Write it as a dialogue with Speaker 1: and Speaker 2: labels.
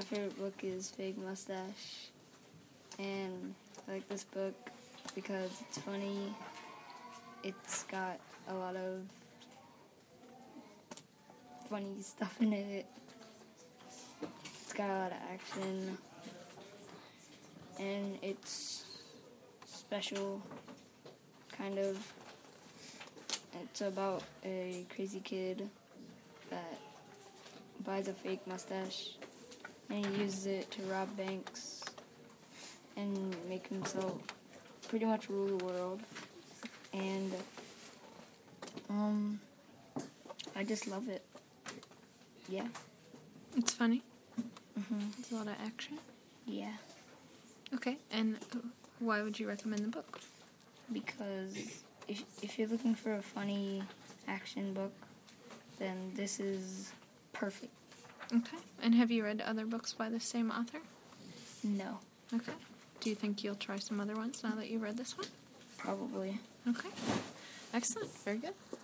Speaker 1: favorite book is Fake Mustache, and I like this book because it's funny. It's got a lot of funny stuff in it. It's got a lot of action, and it's special, kind of. It's about a crazy kid that buys a fake mustache, and he uses it to rob banks and make himself pretty much rule the world. And I just love it. Yeah.
Speaker 2: It's funny.
Speaker 1: Mhm.
Speaker 2: There's a lot of action.
Speaker 1: Yeah.
Speaker 2: Okay, and why would you recommend the book?
Speaker 1: Because if you're looking for a funny action book, then this is perfect.
Speaker 2: Okay, and have you read other books by the same author?
Speaker 1: No,
Speaker 2: Okay. Do you think you'll try some other ones now that you've read this one?
Speaker 1: probably.
Speaker 2: Okay. Excellent. Very good.